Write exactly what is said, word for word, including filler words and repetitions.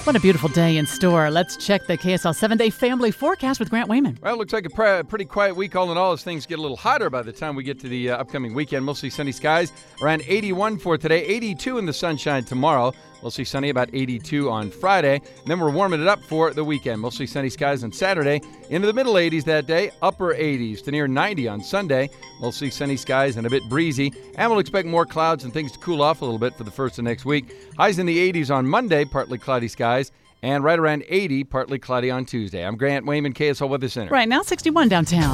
What a beautiful day in store. Let's check the K S L seven-day family forecast with Grant Wayman. Well, it looks like a pre- pretty quiet week all in all as things get a little hotter by the time we get to the uh, upcoming weekend. Mostly sunny skies, around eighty-one for today, eighty-two in the sunshine tomorrow. Mostly sunny, about eighty-two on Friday. And then we're warming it up for the weekend. Mostly sunny skies on Saturday, into the middle eighties that day, upper eighties to near ninety on Sunday. Mostly sunny skies and a bit breezy. And we'll expect more clouds and things to cool off a little bit for the first of next week. Highs in the eighties on Monday, partly cloudy skies. And right around eighty, partly cloudy on Tuesday. I'm Grant Wayman, K S L Weather Center. Right now, sixty-one downtown.